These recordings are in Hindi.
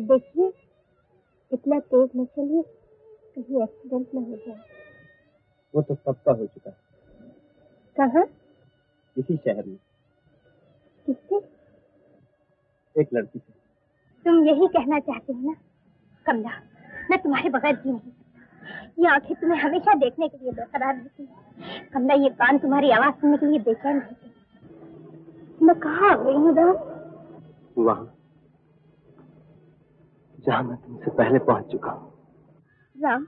देखिए, इतना तेज न चलिए, कहीं एक्सीडेंट न हो जाए। वो तो सबका हो चुका है। कहाँ? इसी शहर में। किससे? एक लड़की से। तुम यही कहना चाहते हो ना? कमला, मैं तुम्हारे बगैर जी नहीं सकती। ये आंखें तुम्हें हमेशा देखने के लिए बेकरार रहती हैं। कमला, ये कान तुम्हारी आवाज सुनने के लिए बेचैन रहते हैं। मैं कहाँ आ गई हूँ राम? वहाँ जहाँ मैं तुमसे पहले पहुँच चुका हूँ। राम,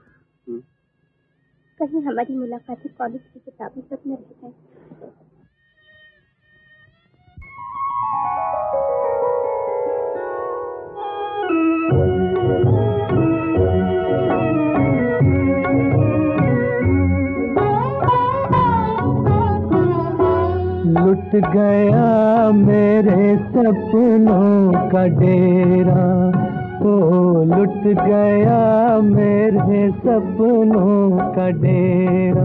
कहीं हमारी मुलाकात कॉलेज की किताबों तक न रह जाए। लुट गया मेरे सपनों का डेरा, ओ लुट गया मेरे सपनों का डेरा।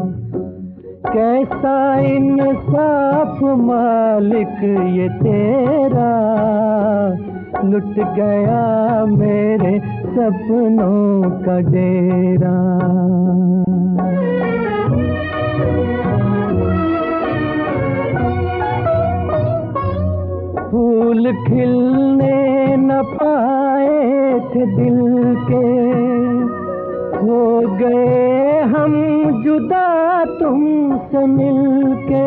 कैसा इंसाफ मालिक ये तेरा, लुट गया मेरे सपनों का डेरा। फूल खिलने न पाए थे दिल के, हो गए हम जुदा तुमसे मिलके।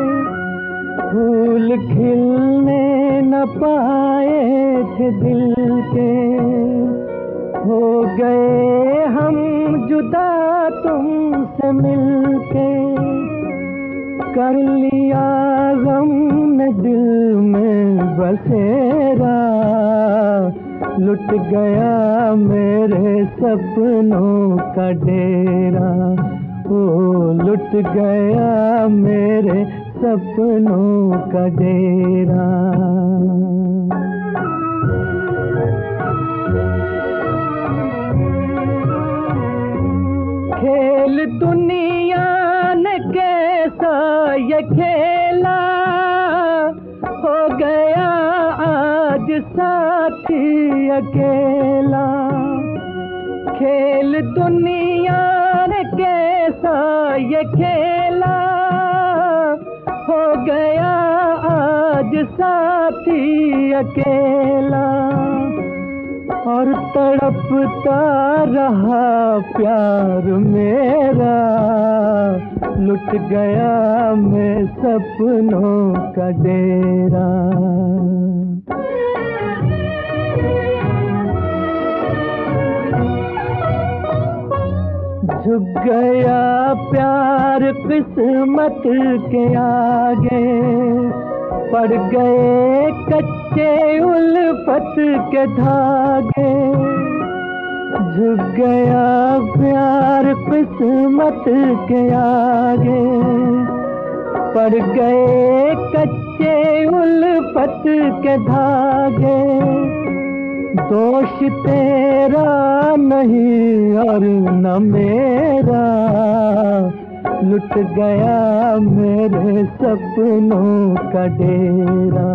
फूल खिलने न पाए थे दिल के, हो गए हम जुदा तुमसे मिलके। कर लिया गम ने दिल में बसेरा, लुट गया मेरे सपनों का डेरा, ओ लुट गया मेरे सपनों का डेरा। खेल दुनिया ने कैसा ये खेला, हो गया आज साथी अकेला। खेल दुनिया ने कैसा ये खेला, हो गया आज साथी अकेला। और तड़पता रहा प्यार मेरा, लुट गया मैं सपनों का डेरा। झुक गया प्यार किस्मत के आगे, पड़ गए कच्चे उल्फत के धागे। झुक गया प्यार किस्मत के आगे, पड़ गए कच्चे उल्फत के धागे। दोष तेरा नहीं और न मेरा, लुट गया मेरे सपनों का डेरा।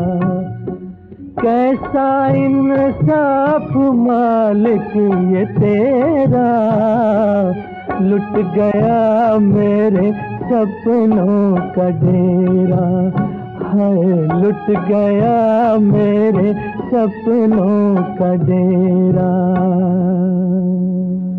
कैसा इंसाफ मालिक ये तेरा, लुट गया मेरे सपनों का डेरा। हाय लुट गया मेरे सपनों का डेरा।